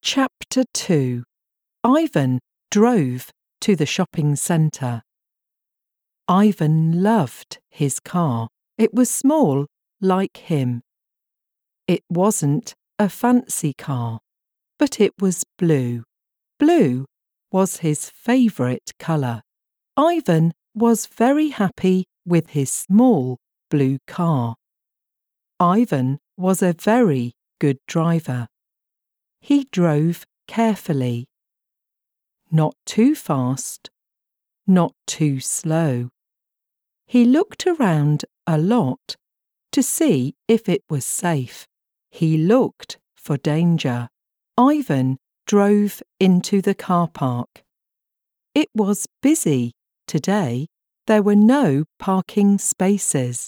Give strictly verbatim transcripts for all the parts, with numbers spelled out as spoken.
Chapter two. Ivan drove to the shopping centre. Ivan loved his car. It was small, like him. It wasn't a fancy car, but it was blue. Blue was his favourite colour. Ivan was very happy with his small blue car. Ivan was a very good driver. He drove carefully. Not too fast, not too slow. He looked around a lot to see if it was safe. He looked for danger. Ivan drove into the car park. It was busy today. There were no parking spaces.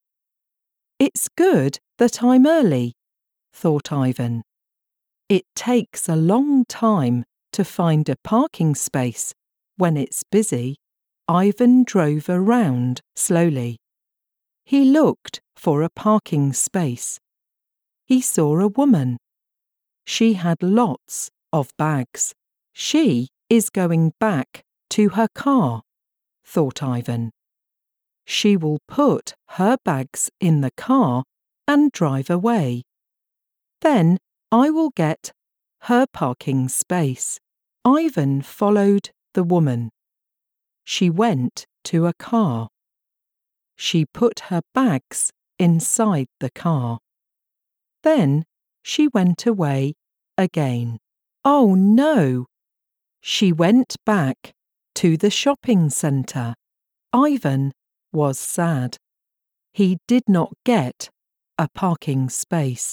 "It's good that I'm early," thought Ivan. It takes a long time to find a parking space when it's busy. Ivan drove around slowly. He looked for a parking space. He saw a woman. She had lots of bags. She is going back to her car, thought Ivan. She will put her bags in the car and drive away. Then I will get her parking space. Ivan followed the woman. She went to a car. She put her bags inside the car. Then she went away again. Oh no! She went back to the shopping centre. Ivan was sad. He did not get a parking space.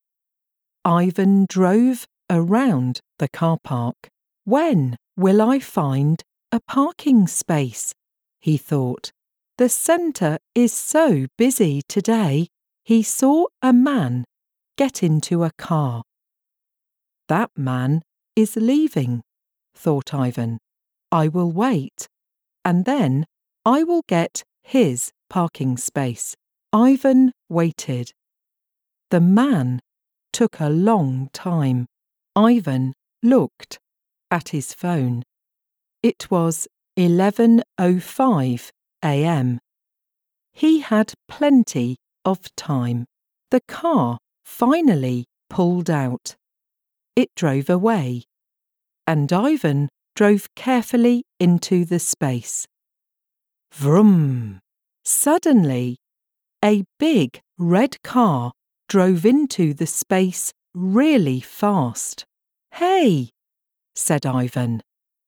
Ivan drove around the car park. When will I find a parking space? He thought. The centre is so busy today. He saw a man get into a car. That man is leaving, thought Ivan. I will wait, and then I will get his parking space. Ivan waited. The man took a long time. Ivan looked at his phone. It was eleven oh five a m He had plenty of time. The car finally pulled out. It drove away, and Ivan drove carefully into the space. Vroom! Suddenly, a big red car drove into the space really fast. "Hey!" said Ivan.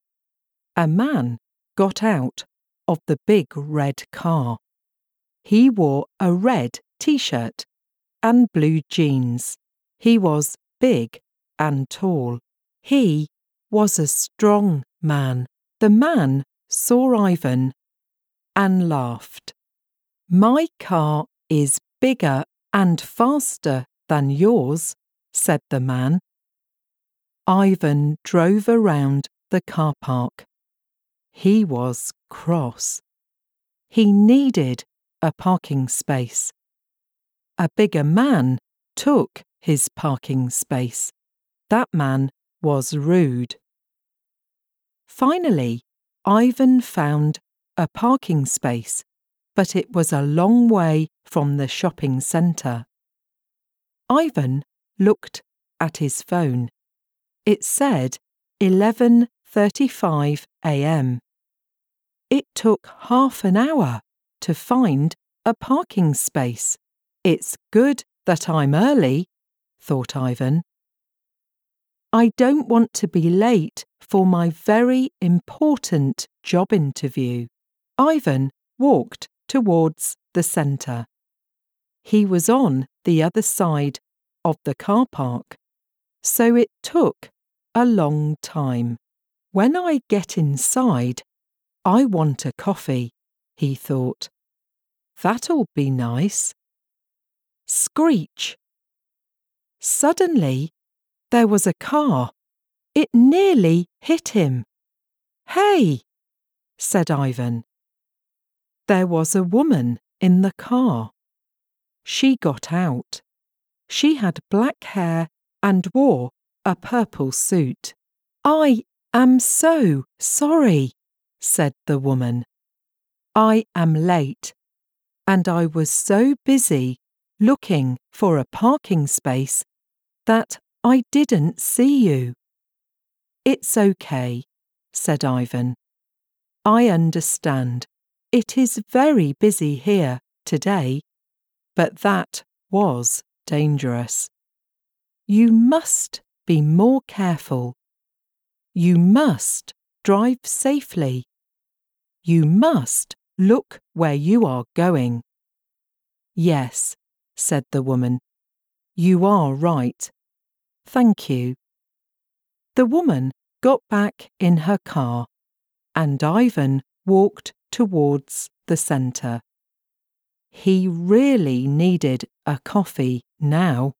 A man got out of the big red car. He wore a red t-shirt and blue jeans. He was big and tall. He was a strong man. The man saw Ivan and laughed. "My car is bigger and faster than yours," said the man. Ivan drove around the car park. He was cross. He needed a parking space. A bigger man took his parking space. That man was rude. Finally, Ivan found a parking space, but it was a long way from the shopping centre. Ivan looked at his phone. It said eleven thirty-five a m It took half an hour to find a parking space. It's good that I'm early, thought Ivan. I don't want to be late for my very important job interview. Ivan walked towards the centre. He was on the other side of the car park, so it took a long time. When I get inside, I want a coffee, he thought. That'll be nice. Screech! Suddenly, there was a car. It nearly hit him. "Hey!" said Ivan. There was a woman in the car. She got out. She had black hair and wore a purple suit. I am so sorry, said the woman. I am late, and I was so busy looking for a parking space that I didn't see you. It's okay, said Ivan. I understand. It is very busy here today, but that was dangerous. You must be more careful. You must drive safely. You must look where you are going. Yes, said the woman. You are right. Thank you. The woman got back in her car, and Ivan walked towards the centre. He really needed a coffee now.